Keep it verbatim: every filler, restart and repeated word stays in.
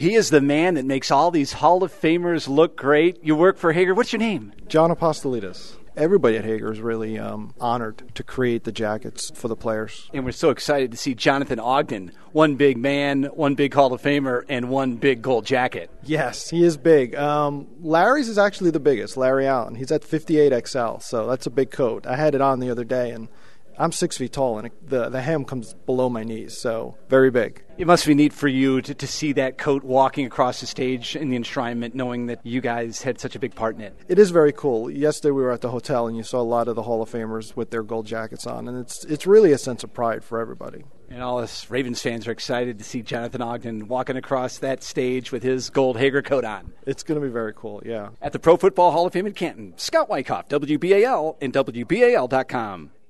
He is the man that makes all these Hall of Famers look great. You work for Hager. What's your name? John Apostolides. Everybody at Hager is really um, honored to create the jackets for the players. And we're so excited to see Jonathan Ogden, one big man, one big Hall of Famer, and one big gold jacket. Yes, he is big. Um, Larry's is actually the biggest, Larry Allen. He's at fifty-eight X L, so that's a big coat. I had it on the other day, and I'm six feet tall, and it, the, the hem comes below my knees, so very big. It must be neat for you to, to see that coat walking across the stage in the enshrinement, knowing that you guys had such a big part in it. It is very cool. Yesterday we were at the hotel, and you saw a lot of the Hall of Famers with their gold jackets on, and it's it's really a sense of pride for everybody. And all us Ravens fans are excited to see Jonathan Ogden walking across that stage with his gold Hager coat on. It's going to be very cool, yeah. At the Pro Football Hall of Fame in Canton, Scott Wyckoff, W B A L and W B A L dot com.